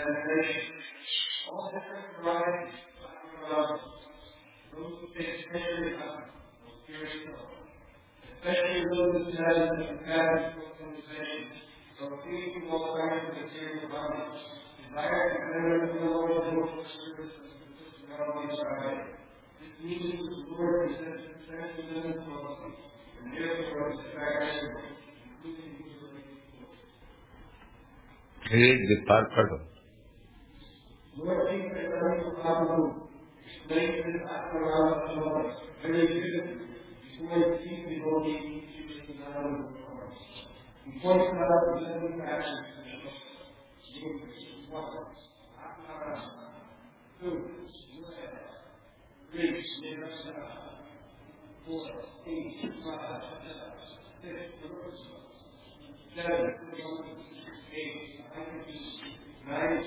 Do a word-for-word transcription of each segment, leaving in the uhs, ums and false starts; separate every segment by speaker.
Speaker 1: all different varieties of those who take especially up, especially those who have the bad organization. So please do all kinds of material bodies. Desire to live in the Lord and work for service and consistent bodies are this means the Lord presents transcendental quality and therefore distraction, including
Speaker 2: create the purpose.
Speaker 1: Lord Jesus Prabhu explains this Atmara very vividly before he sees the devotee teaches the knowledge of the Lord. He points out the living actions of one, Atmara, two, three, four, eight, five, six, seven, eight, nine,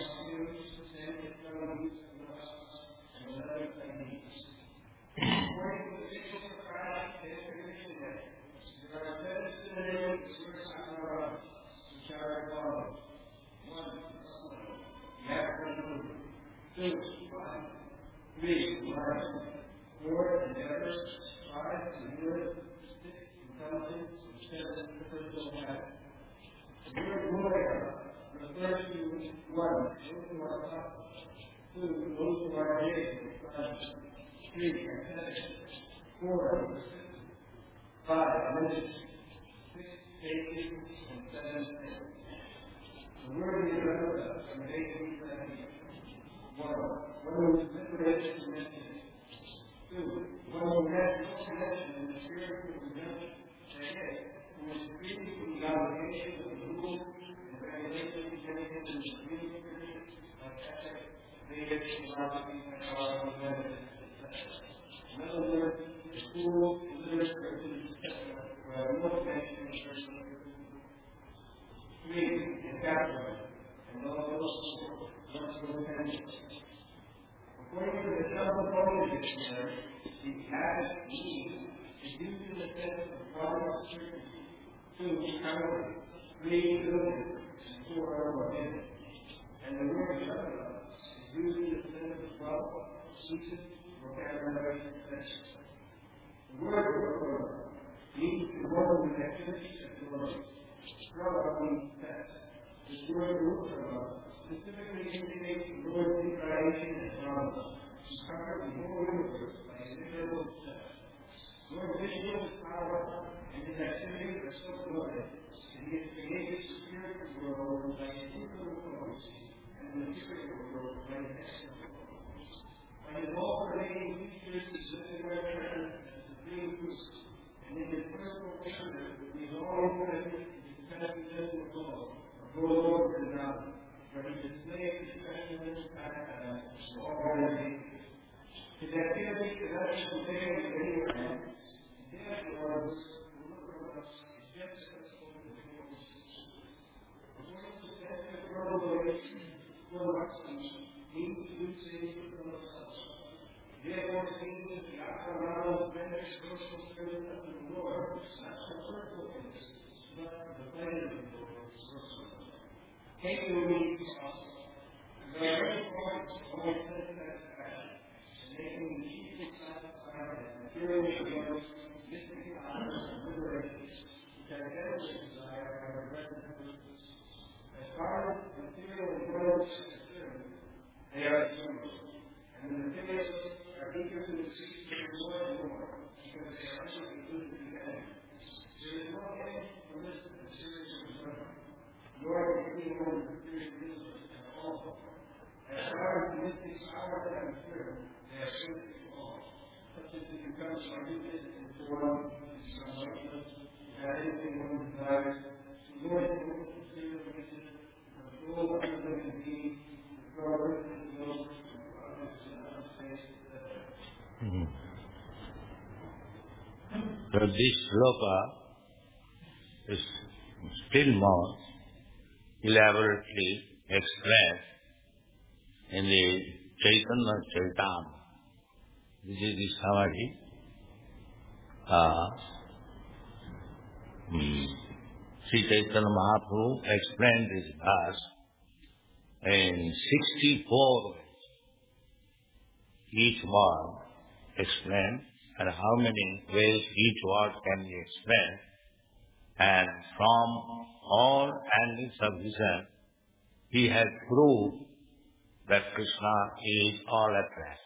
Speaker 2: So this sloka is still more elaborately expressed in the Chaitanya Charitamrita. This is the summary. Uh, hmm. Sri Chaitanya Mahaprabhu explained this verse in sixty-four ways. Each word explained, and how many ways each word can be explained. And from all angles of vision, he has proved that Krishna is all at rest.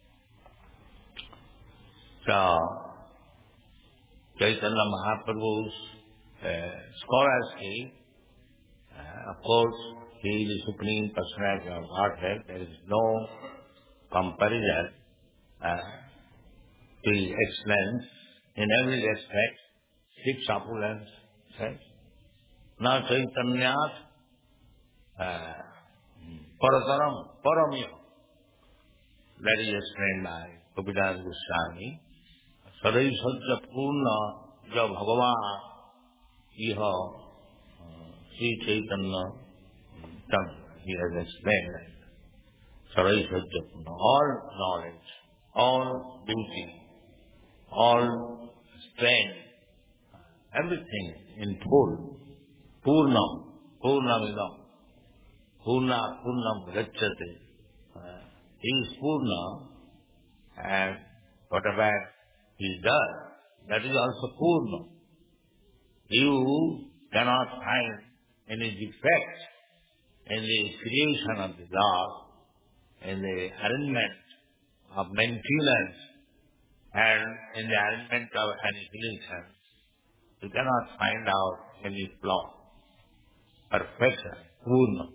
Speaker 2: So, Chaitanya Mahaprabhu's uh, scholarship, uh, of course, he is the Supreme Personality of Godhead. There is no comparison. Uh, he explains in every respect six opulence. Right? Now Chaitanyat uh, Parataram, Paramya. That is explained by Kapidas Goswami. Sadai Sajja Purna Ja Bhagavan Iha Sri Chaitanya Tam. He has explained that. Sadai Sajja Purna. All knowledge, all beauty, all strength, everything in full. Purnam. Purnamidam. Purna, Purnam Gacchate. Uh, he is Purna, and whatever he does, that is also Purna. You cannot find any defect in the creation of the Lord, in the arrangement of maintenance, and in the arrangement of annihilation. You cannot find out any flaw. Perfection, Purna.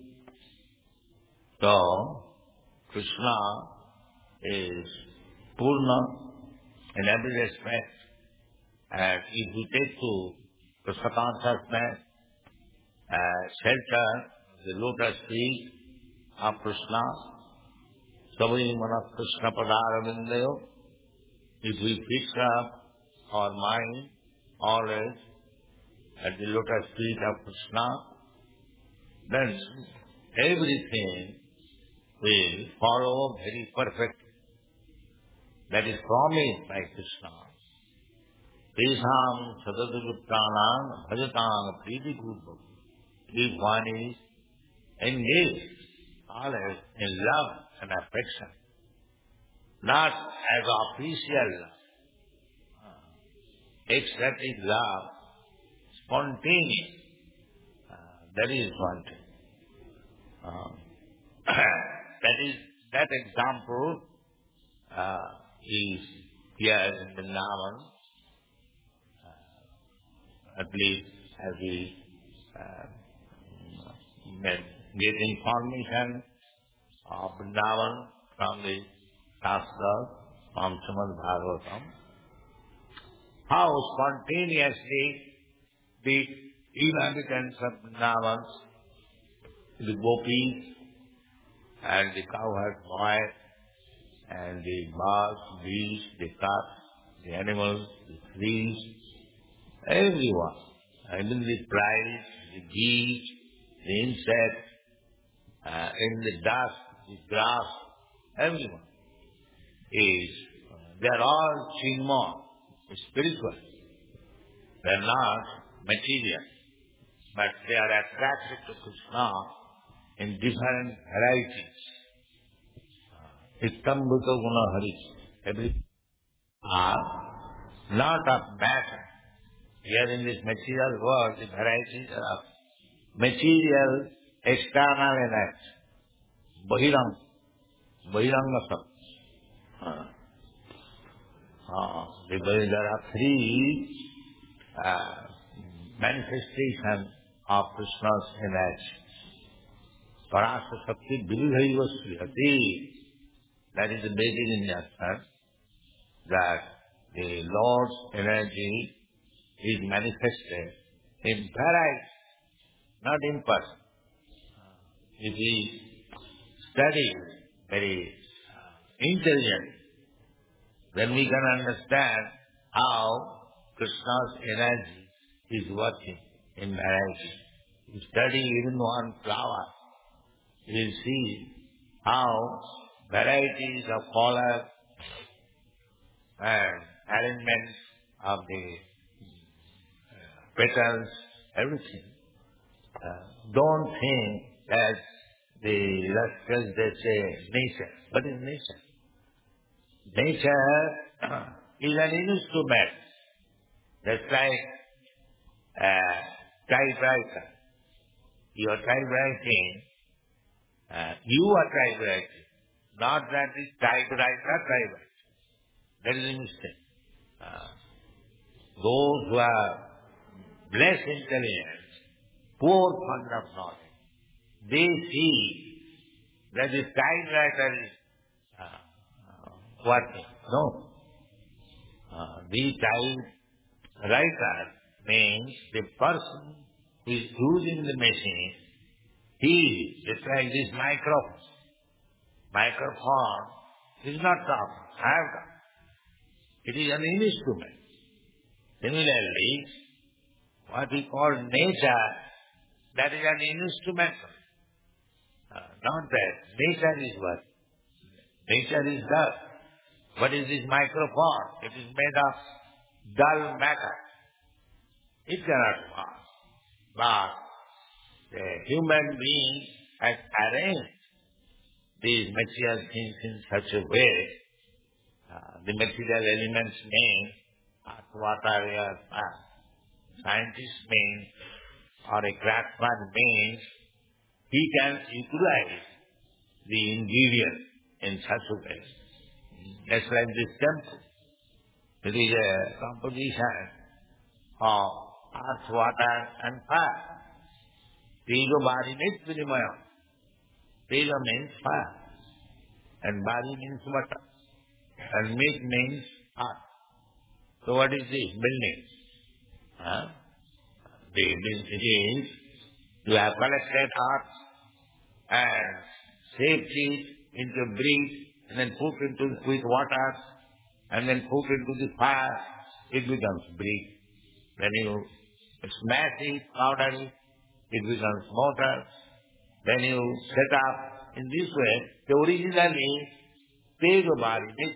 Speaker 2: So, Krishna is Purna in every respect. And if we take to Krishna consciousness as shelter, the lotus feet of Krishna, Sabhi Mana Krishna Padaravindayo, if we fix up our mind always at the lotus feet of Krishna, then everything will follow very perfect. That is promised by Krishna. Tesam sadadaguttanam bhajatam priti gurva. If one is engaged always in love and affection, not as official love, ecstatic love, spontaneous, uh, that is one thing. Uh, that is, that example uh, is here in the Vrindavan, uh, at least as we uh, get information of Vrindavan from the Shastra, from Srimad Bhagavatam, how spontaneously the inhabitants of Vrindavan, the gopis and the cowherd boy and the birds, bees, the cats, the animals, the trees, everyone, even the flies, the bees, the insects, uh, in the dust, the grass, everyone is, uh, they are all chinmaya, spiritual. They are not material, but they are attracted to Krishna in different varieties. Ittambuta guna haris. Every are not of matter. Here in this material world, the varieties are of material, external and act. Bahirang. Bahiranga. Uh, uh, there are three uh, manifestations of Krishna's energy. Parasa Shakti Bilhaiva Sriyati. That is the basic injunction, that the Lord's energy is manifested in variety, not in person. If we study very intelligently, then we can understand how Krishna's energy is working in variety. If you study even one flower, you will see how varieties of color and arrangements of the petals, everything. Uh, don't think that the rascals, they say nature. What is nature? Nature is an instrument. That's like a typewriter. You are typewriting. Uh, you are typewriting. Not that the typewriter typewriting. That is a mistake. Uh, those who are less intelligent, poor fund of knowledge, they see that the typewriter is uh, uh, working. No. Uh, the typewriter means the person who is using the machine, he, just like this microphone. Microphone is not talking. I have talked. It is an instrument. Similarly, what we call nature, that is an instrument. Uh, not that. Nature is what? Nature is dust. What is this microphone? It is made of dull matter. It cannot pass. But the human being has arranged these material things in such a way, uh, the material elements mean, earth, water, air, fire. Scientist means, or a craftsman means, he can utilize the ingredient in such a way. Just like this temple. It is a composition of earth, water and fire. Tejo bari means vinimaya. Tejo means fire. And bari means water. And meat means earth. So what is this building? Huh? The building is, you have collected earth and shaped it into a brick and then put into with water and then put into the fire, it becomes brick. Then you smash it, powder it, it becomes mortar. Then you set up in this way. The originally Tejo bari means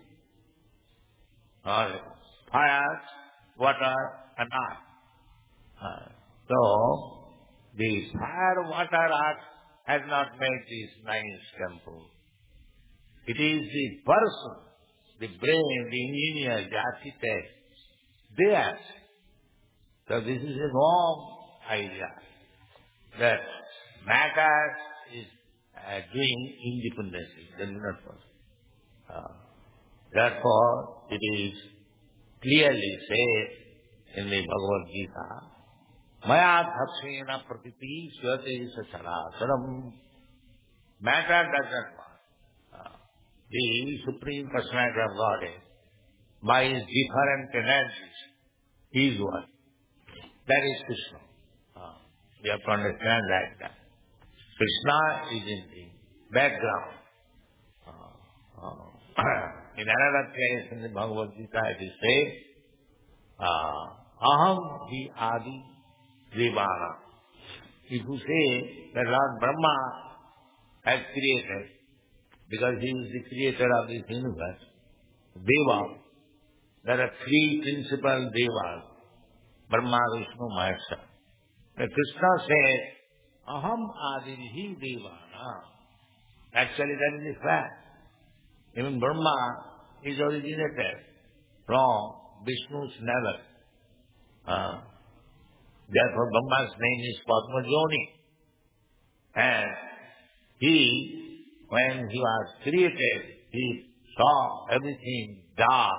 Speaker 2: fire, water and earth. Uh, so, the fire, water, earth has not made this nice temple. It is the person, the brain, the engineer, the architect, they ask. So this is a wrong idea that matter is uh, doing independently. That is not possible. Uh, therefore, it is clearly said in the Bhagavad Gita, Maya dhapsena pratiti swate sacharacharam. Matter does not want. Uh, the Supreme Personality of Godhead, by his different energies, he is one. That is Krishna. Uh, we have to understand that. that. Krishna is in the background. Uh, uh, in another place in the Bhagavad Gita it is said, uh, Aham hi adi Devana. If you say that Lord Brahma has created, because he is the creator of this universe, Deva, there are three principal Devas, Brahma, Vishnu, Mahesha. Now Krishna says, Aham Adihi Devana. Actually that is the fact. Even Brahma is originated from Vishnu's navel. Uh, Therefore, Brahma's name is Padmajoni. And he, when he was created, he saw everything dark.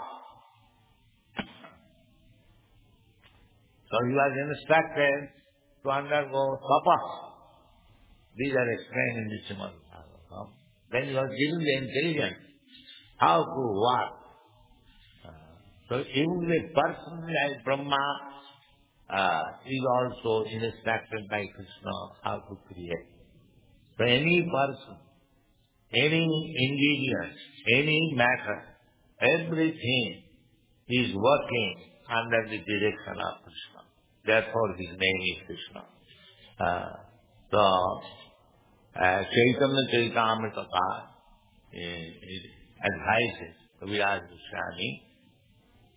Speaker 2: So he was instructed to undergo tapa. These are explained in the Srimad Bhagavatam. Then he was given the intelligence how to work. Uh, so even a person like Brahma Uh, is also instructed by Krishna how to create. So any person, any ingredient, any matter, everything is working under the direction of Krishna. Therefore his name is Krishna. Uh, so, uh, Chaitanya Charitamrita advises Viraj Goswami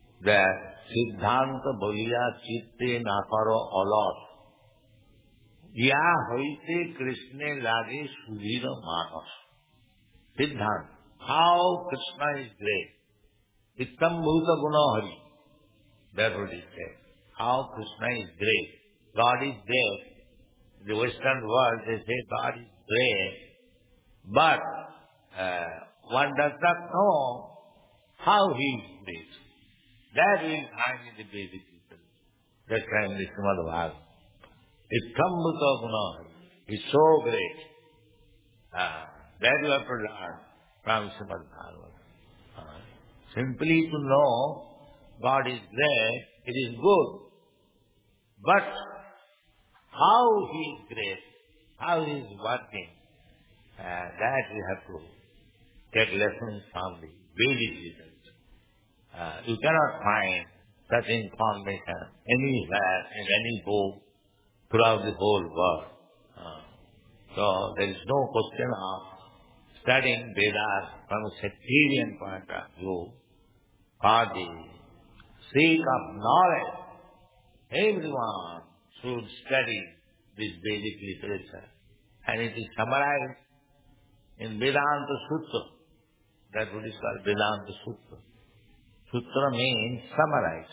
Speaker 2: that Siddhanta Boliya Chitte Nakaro Alos. या होइते कृष्णे लागे सुधीर मानस. Siddhanta. How Krishna is great. Ittam bhuta guna hari. That's what he said. How Krishna is great. God is great. In the Western world they say God is great. But uh, one does not know how he is great. That we will find in the Vedic people. That's why in the Srimad Bhagavatam. Ittam bhuta guna hari. He is so great. Uh, that you have to learn from Srimad Bhagavatam. Uh, simply to know God is great, it is good. But how He is great, how He is working, uh, that we have to take lessons from the Vedic literature. Uh, you cannot find such information anywhere in any book throughout the whole world. Uh, so there is no question of studying Vedas from a sectarian point of view for the sake of knowledge. Everyone should study this Vedic literature. And it is summarized in Vedanta Sutra. That's what is called Vedanta Sutra. Sutra means summarize.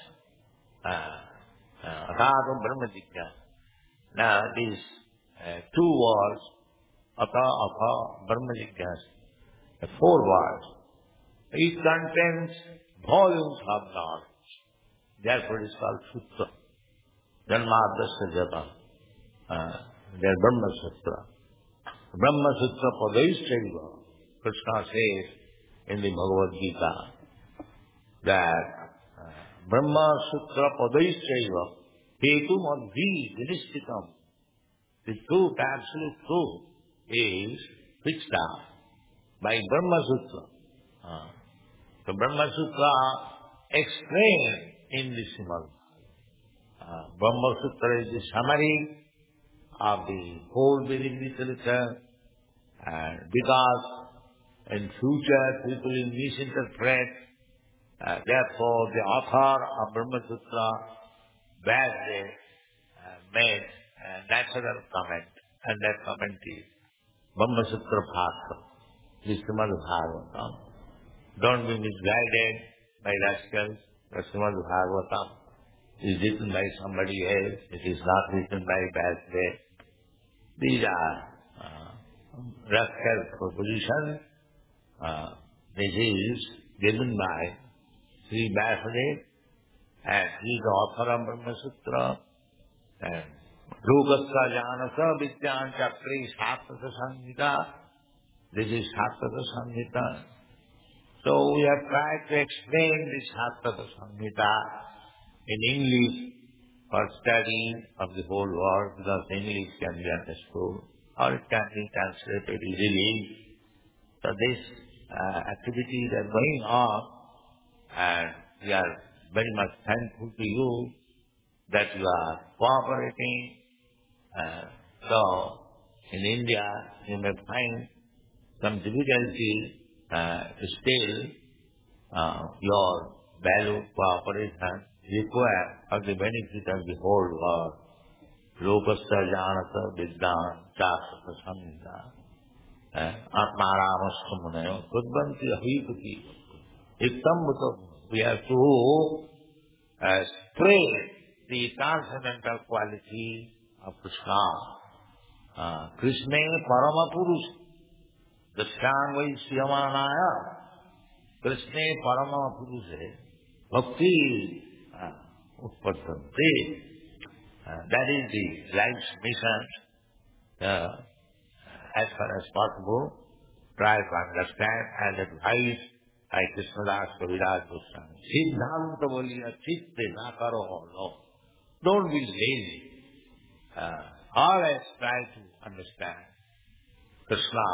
Speaker 2: Athato Brahma Jigyasa. Now these uh, two words, Atha, Atha, Brahma Jigyasa, the four words, it contains volumes of knowledge. Therefore it is called Sutra. Janmadasya Jata. Uh, they are Brahma Sutra. Brahma Sutra Padaistraiva. Krishna says in the Bhagavad Gita that uh, Brahma Sutra Padaistraiva Hetu Madhi Vinishtitam. The truth, absolute truth, is fixed out by Brahma Sutra. Uh, the Brahma Sutra explained in the Srimad. Uh, Brahma Sutra is the summary of the whole Vedic literature, and because in future people will misinterpret, uh, therefore the author of Brahma Sutra badly uh, made a natural comment, and that comment is Brahma Sutra Bhasra, the Srimad Bhagavatam. Don't be misguided by rascals. The Srimad Bhagavatam is written by somebody else. It is not written by Vyasdev. These are uh, rascal propositions. Uh, this is given by Sri Vyasdev, and he is the author of Brahma Sutra. And Rukasya Janasa Vidyan Chakri Sattata Samhita. This is Sattata Samhita. So we have tried to explain this Sattata Samhita in English for study of the whole world, because English can be understood or it can be translated easily. So this uh, activity is going on, and we are very much thankful to you that you are cooperating. Uh, so in India you may find some difficulty uh, still. Uh, your valued cooperation required for the benefit of the whole world. Lokasya janata viddhan chasata samhita. Atmaramastu munayo kudvanti ahituki. Ittam bhuta. We have to uh, spread the transcendental quality of Krishna. Uh, Krishna Parama Purusha. Dasyan Vaisyamanaya. Krishna Parama Purusha. Bhakti Utpatanti. That is the life's mission. Uh, as far as possible, try to understand and advise by Krishnadas Kaviraj Goswami. Siddhanta boliya chitte na karo no. Don't be lazy. Uh, always try to understand Krishna.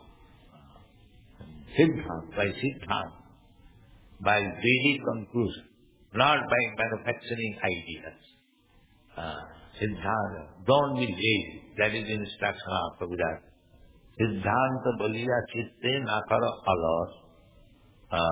Speaker 2: Siddhanta, by Siddhanta, by Vedic conclusion, not by manufacturing ideas. Uh, Siddhanta, don't be lazy. That is the instruction of Kaviraj. Siddhanta boliya chitte na karo alas.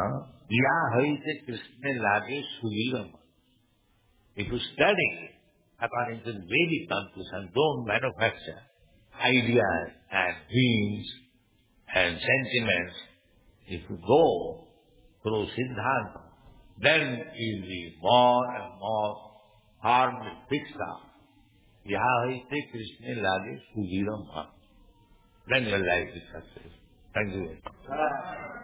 Speaker 2: Ya haite Krishna lage suviram. If you study according to the Vedic conclusion, don't manufacture ideas and dreams and sentiments. If you go through Siddhanta, then you will be more and more harmed with Diksha. Yahaite Krishna Lali Sujiram. Then your life is successful. Thank you.